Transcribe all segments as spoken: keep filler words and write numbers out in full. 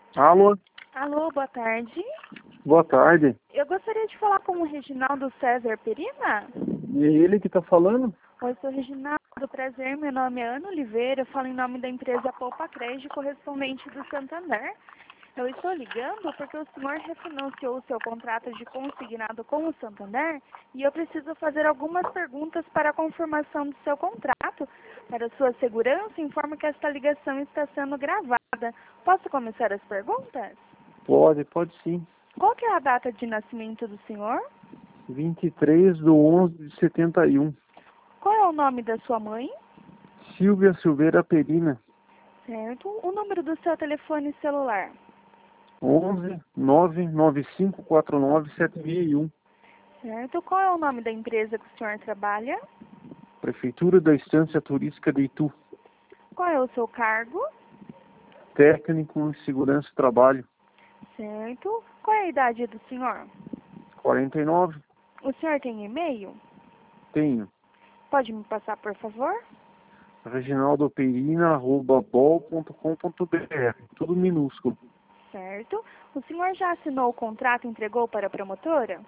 Alô? Alô, boa tarde. Boa tarde. Eu gostaria de falar com o Reginaldo César Perina. E é ele que tá falando? Oi, sou Reginaldo, prazer, meu nome é Ana Oliveira, eu falo em nome da empresa Poupa Crédito, correspondente do Santander. Eu estou ligando porque o senhor refinanciou o seu contrato de consignado com o Santander e eu preciso fazer algumas perguntas para a confirmação do seu contrato. Para sua segurança, informo que esta ligação está sendo gravada. Posso começar as perguntas? Pode, pode sim. Qual que é a data de nascimento do senhor? vinte e três de onze de setenta e um. Qual é o nome da sua mãe? Silvia Silveira Perina. Certo. O número do seu telefone celular? onze nove nove cinco quatro nove sete seis um. Certo. Qual é o nome da empresa que o senhor trabalha? Prefeitura da Estância Turística de Itu. Qual é o seu cargo? Técnico em Segurança e Trabalho. Certo. Qual é a idade do senhor? quarenta e nove. O senhor tem e-mail? Tenho. Pode me passar, por favor? reginaldo perina arroba bol ponto com ponto br. Tudo minúsculo. Certo. O senhor já assinou o contrato e entregou para a promotora?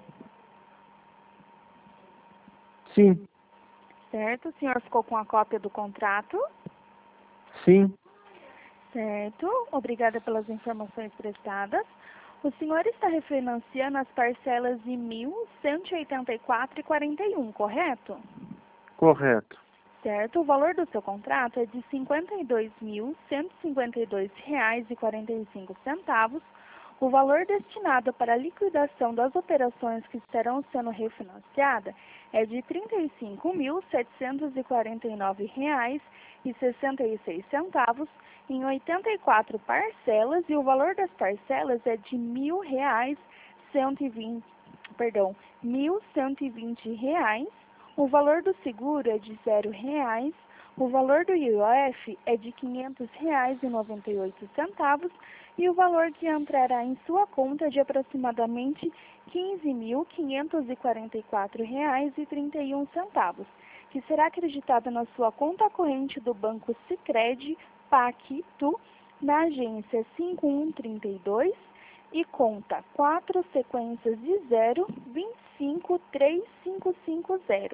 Sim. Certo. O senhor ficou com a cópia do contrato? Sim. Certo. Obrigada pelas informações prestadas. O senhor está refinanciando as parcelas de mil cento e oitenta e quatro reais e quarenta e um, correto? Correto. Certo. O valor do seu contrato é de cinquenta e dois mil cento e cinquenta e dois reais e quarenta e cinco centavos. O valor destinado para a liquidação das operações que estarão sendo refinanciadas é de trinta e cinco mil setecentos e quarenta e nove reais e sessenta e seis centavos em oitenta e quatro parcelas, e o valor das parcelas é de mil reais, cento e vinte, perdão, mil cento e vinte reais. O valor do seguro é de zero reais. O valor do I O F é de quinhentos reais e noventa e oito centavos e o valor que entrará em sua conta é de aproximadamente quinze mil quinhentos e quarenta e quatro reais e trinta e um centavos, que será acreditado na sua conta corrente do Banco Sicredi Pacto, na agência cinco um três dois e conta quatro sequências de zero vinte e cinco três cinco cinco zero.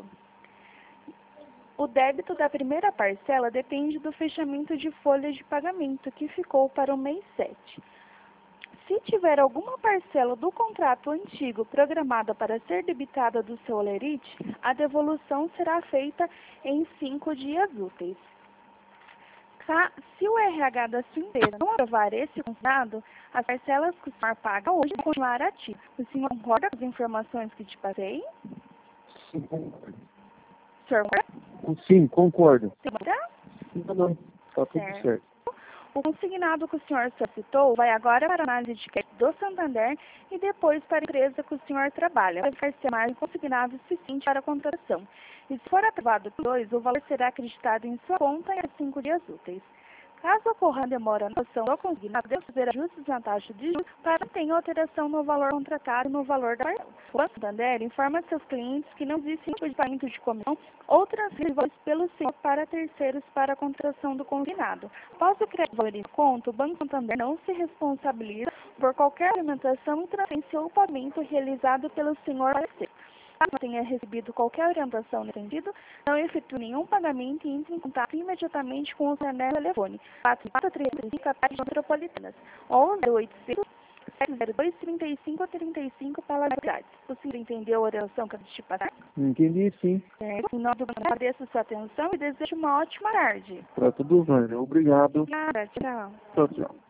O débito da primeira parcela depende do fechamento de folha de pagamento, que ficou para o mês sete. Se tiver alguma parcela do contrato antigo programada para ser debitada do seu holerite, a devolução será feita em cinco dias úteis. Se o R H da sua empresa não aprovar esse contrato, as parcelas que o senhor paga hoje vão continuar ativas. O senhor concorda com as informações que te passei? Sim, concordo. O senhor concorda? Sim, concordo. Concorda? Não, não. Tá tudo Certo. certo. O consignado que o senhor solicitou vai agora para a análise de crédito do Santander e depois para a empresa que o senhor trabalha. Vai ser mais um consignado suficiente para a contratação. E se for aprovado por dois, o valor será acreditado em sua conta em cinco dias úteis. Caso ocorra demora na ação do consignado, deve fazer ajustes na taxa de juros para que tenha alteração no valor contratado e no valor da parcela. O Banco Santander informa seus clientes que não existe tipo de pagamento de comissão ou transferência pelo senhor para terceiros para a contratação do consignado. Após o crédito valor em conta, o Banco Santander não se responsabiliza por qualquer alimentação, transferência ou pagamento realizado pelo senhor parceiro. Caso não tenha recebido qualquer orientação nesse sentido, não efetue nenhum pagamento e entre em contato imediatamente com o Santander telefone quatro quatro três cinco capitais metropolitanas ou zero oitocentos, sete zero dois, trinta e cinco, trinta e cinco para as cidades. O senhor entendeu a orientação que eu te passar? Entendi, sim. Certo. Em nome do banco, agradeço a sua atenção e desejo uma ótima tarde. Para todos nós. Obrigado. Obrigada, tchau. Tchau, tchau.